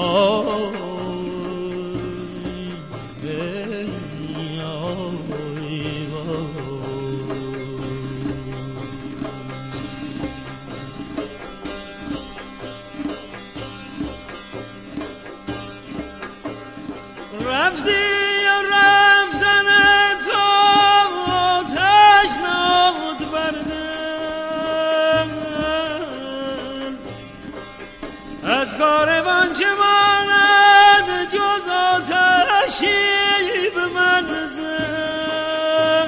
از کاروان چه ماند جز آتشی به منزل،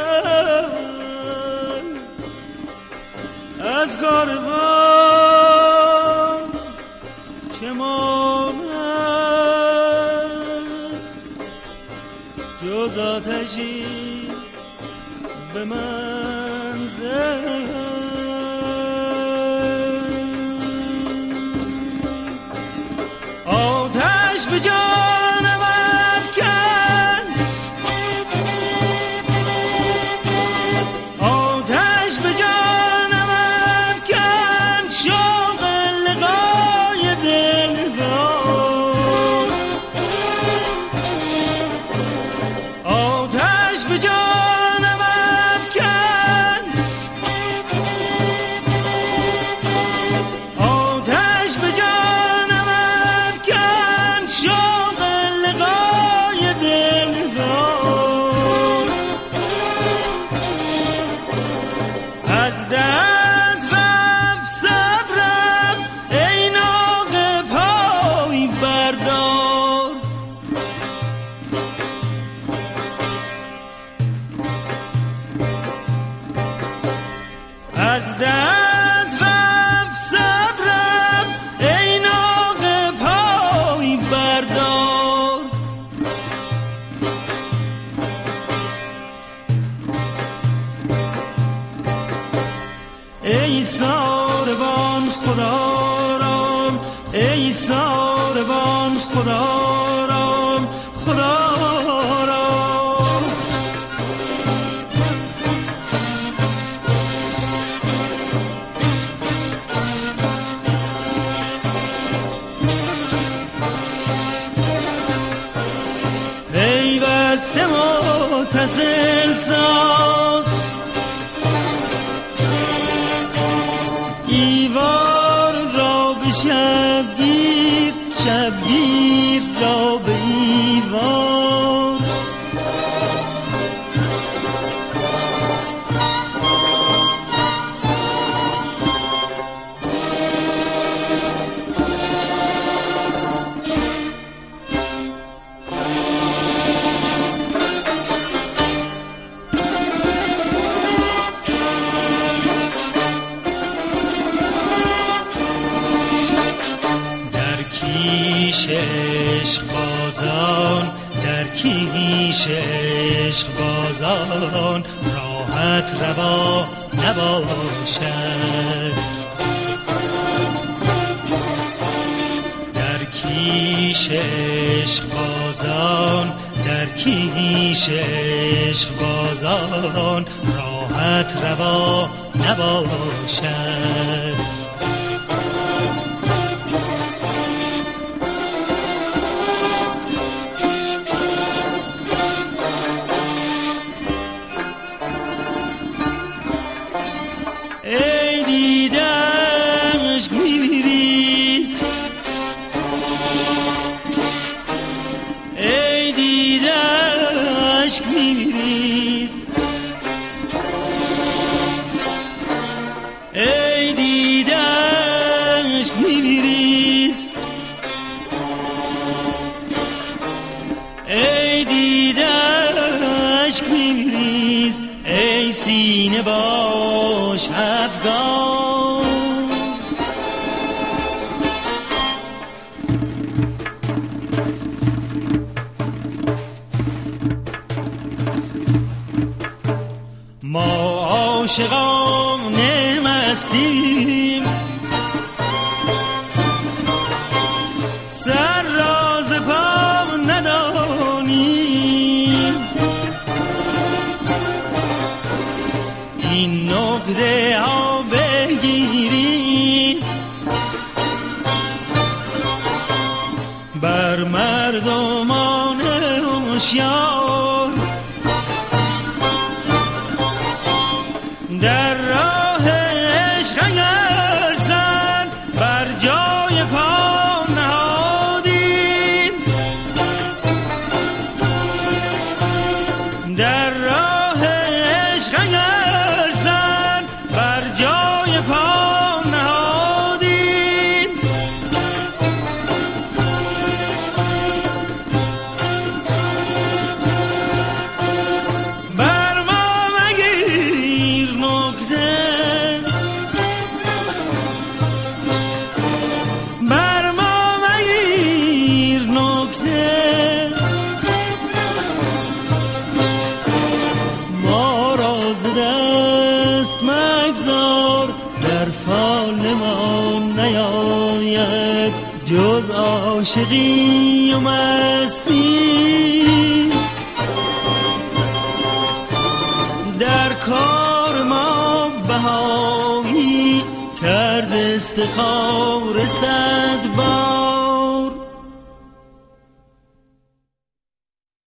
از کاروان چه ماند جز آتشی به منزل. آتش به جانم افکن، آتش به جانم افکن، شوق لقای دلدار. آتش به جانم افکن، آتش به جانم افکن، شوق لقای دلدار. از دست رفت صبرم ای ناقه پای بردار. از دست رفت صبرم ای ناقه پای بردار. ای ساربان خدا رام، ای ساربان خدا رام، خدا رام. پیوسته متصل ساز، ایوار را به شبگیر، شبگیر را به ایوار. عشق بازان، در کیش عشق بازان، راحت روا نباشد. در کیش عشق بازان، در کیش عشق بازان، راحت روا نباشد. ای دیده عشق می‌ریز، ای دیده عشق می‌ریز، ای دیده عشق می‌ریز، ای دیده عشق می‌ریز. ای سینه باش افغان، ما عاشقان مستیم، سر راز پا ندانیم. این نقطه ها بگیریم، بر مردمان هوشیار. در راه عشق اگر سر بر جای پا نهادیم، در راه عشق اگر سر بر جای پا نهادیم، بر ما مگیر نکته، بر ما مگیر نکته، ما را ز دست مگذار، در فال ما نیاید جز عاشقی و مستی. در کار ما بهایی کرد استخار 100 بار.